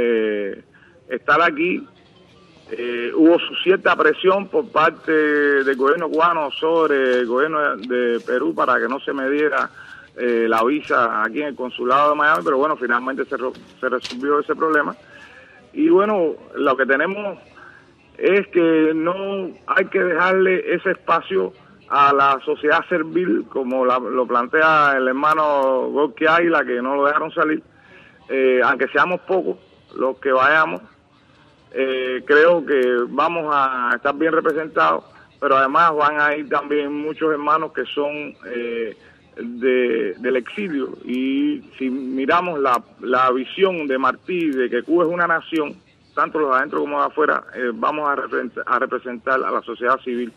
estar aquí. Hubo cierta presión por parte del gobierno cubano sobre el gobierno de Perú para que no se me diera la visa aquí en el consulado de Miami, pero bueno, finalmente se resolvió ese problema. Y bueno, lo que tenemos es que no hay que dejarle ese espacio a la sociedad servil, como lo plantea el hermano Gorky Águila, que no lo dejaron salir, aunque seamos pocos los que vayamos, creo que vamos a estar bien representados, pero además van a ir también muchos hermanos que son del exilio, y si miramos la visión de Martí de que Cuba es una nación, tanto los adentro como los afuera, vamos a representar a la sociedad civil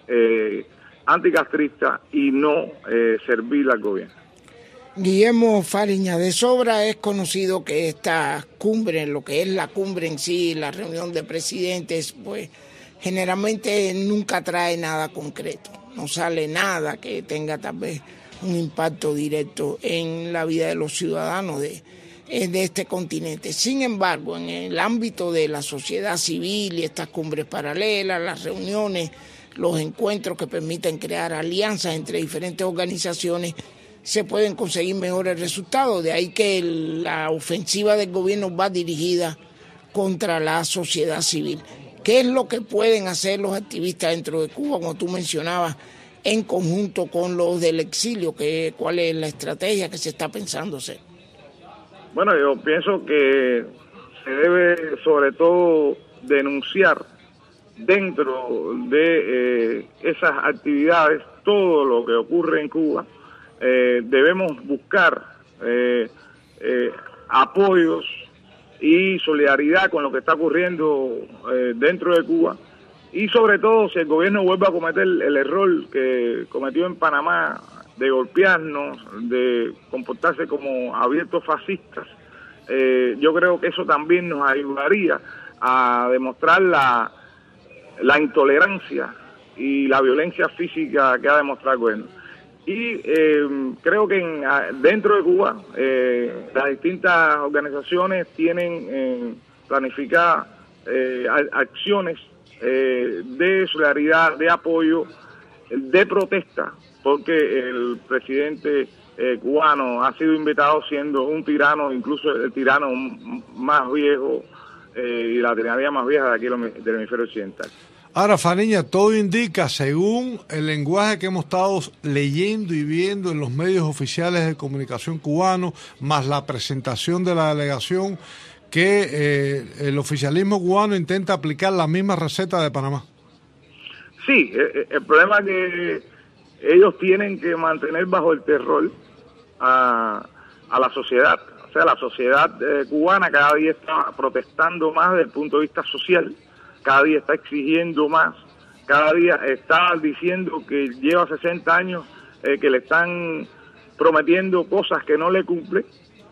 anticastrista y no servir al gobierno. Guillermo Fariña, de sobra es conocido que esta cumbre, lo que es la cumbre en sí, la reunión de presidentes, pues generalmente nunca trae nada concreto, no sale nada que tenga tal vez un impacto directo en la vida de los ciudadanos de este continente. Sin embargo, en el ámbito de la sociedad civil y estas cumbres paralelas, las reuniones, los encuentros que permiten crear alianzas entre diferentes organizaciones, se pueden conseguir mejores resultados. De ahí que la ofensiva del gobierno va dirigida contra la sociedad civil. ¿Qué es lo que pueden hacer los activistas dentro de Cuba, como tú mencionabas, en conjunto con los del exilio? ¿Cuál es la estrategia que se está pensando hacer? Bueno, yo pienso que se debe sobre todo denunciar dentro de esas actividades todo lo que ocurre en Cuba. Debemos buscar apoyos y solidaridad con lo que está ocurriendo dentro de Cuba, y sobre todo si el gobierno vuelve a cometer el error que cometió en Panamá de golpearnos, de comportarse como abiertos fascistas, yo creo que eso también nos ayudaría a demostrar la intolerancia y la violencia física que ha demostrado el gobierno. Y creo que dentro de Cuba las distintas organizaciones tienen planificadas acciones de solidaridad, de apoyo, de protesta, porque el presidente cubano ha sido invitado siendo un tirano, incluso el tirano más viejo y la tiranía más vieja de aquí del hemisferio occidental. Ahora, Fariña, todo indica, según el lenguaje que hemos estado leyendo y viendo en los medios oficiales de comunicación cubanos, más la presentación de la delegación, que el oficialismo cubano intenta aplicar la misma receta de Panamá. Sí, el problema es que ellos tienen que mantener bajo el terror a la sociedad. O sea, la sociedad cubana cada día está protestando más desde el punto de vista social, cada día está exigiendo más, cada día está diciendo que lleva 60 años que le están prometiendo cosas que no le cumple,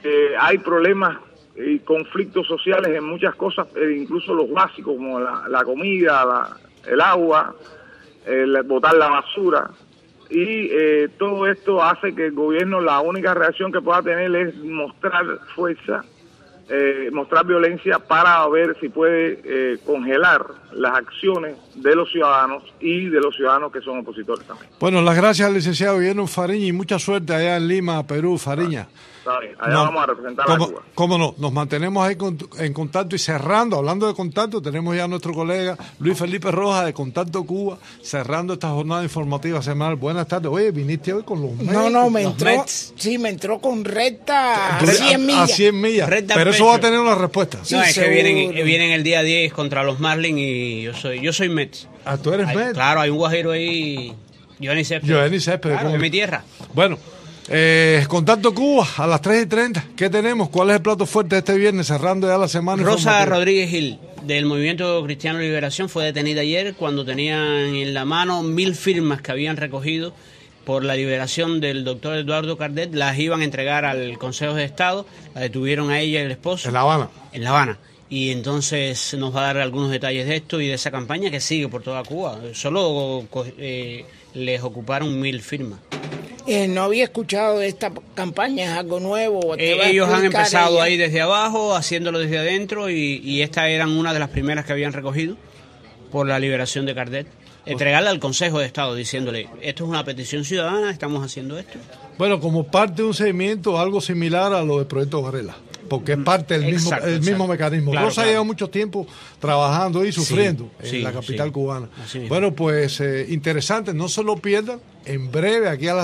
hay problemas y conflictos sociales en muchas cosas, incluso los básicos como la comida, el agua, botar la basura, y todo esto hace que el gobierno, la única reacción que pueda tener es mostrar fuerza, mostrar violencia para ver si puede congelar las acciones de los ciudadanos y de los ciudadanos que son opositores también. Bueno, las gracias al licenciado Guillermo Fariña y mucha suerte allá en Lima, Perú, Fariña. Allá vamos a representar a Cuba. ¿Cómo no? Nos mantenemos ahí en contacto y cerrando, hablando de contacto, tenemos ya a nuestro colega Luis Felipe Rojas de Contacto Cuba, cerrando esta jornada informativa semanal. Buenas tardes. Oye, viniste hoy con los Mets. No, me entró con recta a 100 millas. A 100 millas. Recta pero eso va a tener una respuesta. Sí, no, es que vienen el día 10 contra los Marlins y yo soy Mets. Ah, ¿tú eres Mets? Claro, hay un guajiro ahí, Giovanni Céspedes. Claro, en mi tierra. Bueno. Contacto Cuba a las 3:30. ¿Qué tenemos? ¿Cuál es el plato fuerte de este viernes, cerrando ya la semana? Rosa Rodríguez Gil, del Movimiento Cristiano Liberación, fue detenida ayer cuando tenían en la mano 1.000 firmas que habían recogido por la liberación del doctor Eduardo Cardet. Las iban a entregar al Consejo de Estado, la detuvieron a ella y el esposo. En La Habana. En La Habana. Y entonces nos va a dar algunos detalles de esto y de esa campaña que sigue por toda Cuba. Solo les ocuparon 1.000 firmas. No había escuchado de esta campaña, es algo nuevo. Ellos han empezado ahí desde abajo, haciéndolo desde adentro, y estas eran una de las primeras que habían recogido por la liberación de Cardet. Entregarla al Consejo de Estado diciéndole, esto es una petición ciudadana, estamos haciendo esto. Bueno, como parte de un seguimiento algo similar a lo del proyecto Varela, porque es parte del mismo mecanismo. Claro, Rosa lleva mucho tiempo trabajando y sufriendo en la capital cubana. Bueno, pues interesante, no se lo pierdan. En breve, aquí a las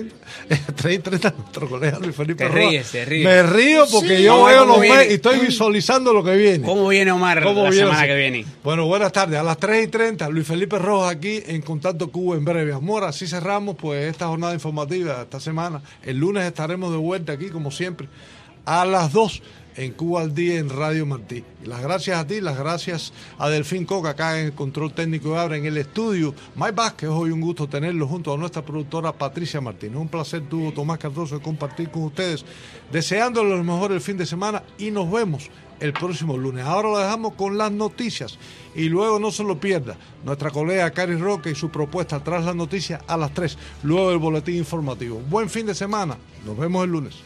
3:30, nuestro colega Luis Felipe Rojas. Te ríes. Me río porque yo veo los Mets y estoy visualizando lo que viene. ¿Cómo viene Omar la semana que viene? Bueno, buenas tardes. A las 3:30, Luis Felipe Rojas aquí en Contacto Cuba en breve. Amor, así cerramos pues esta jornada informativa esta semana. El lunes estaremos de vuelta aquí, como siempre, a las 2 en Cuba al Día en Radio Martí. Las gracias a ti, las gracias a Delfín Coca acá en el control técnico de Abra, en el estudio Mike Vázquez. Hoy un gusto tenerlo junto a nuestra productora Patricia Martínez. Un placer tuvo Tomás Cardoso de compartir con ustedes, deseándole lo mejor el fin de semana, y nos vemos el próximo lunes. Ahora lo dejamos con las noticias y luego no se lo pierda nuestra colega Cari Roque y su propuesta Tras las Noticias a las 3, luego del boletín informativo. Buen fin de semana, nos vemos el lunes.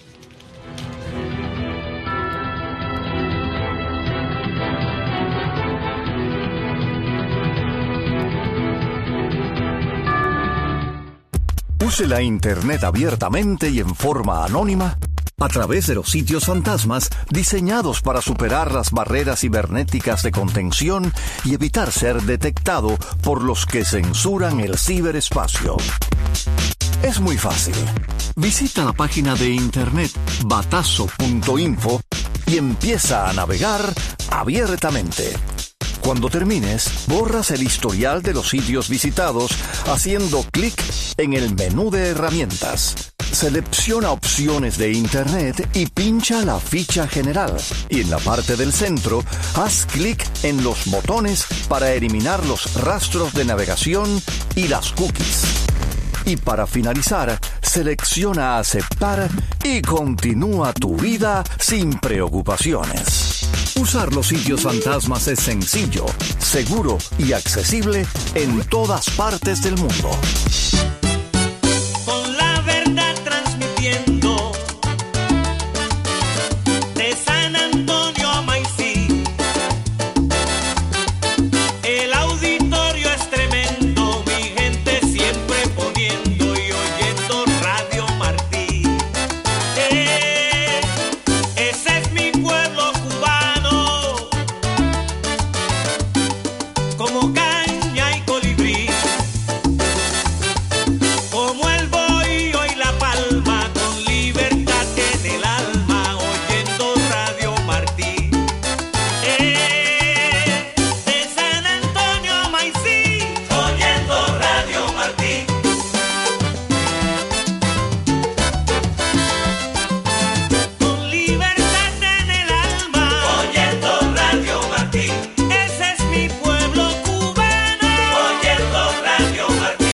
Use la Internet abiertamente y en forma anónima a través de los sitios fantasmas diseñados para superar las barreras cibernéticas de contención y evitar ser detectado por los que censuran el ciberespacio. Es muy fácil. Visita la página de internet batazo.info y empieza a navegar abiertamente. Cuando termines, borras el historial de los sitios visitados haciendo clic en el menú de herramientas. Selecciona opciones de Internet y pincha la ficha general. Y en la parte del centro, haz clic en los botones para eliminar los rastros de navegación y las cookies. Y para finalizar, selecciona aceptar y continúa tu vida sin preocupaciones. Usar los sitios fantasmas es sencillo, seguro y accesible en todas partes del mundo.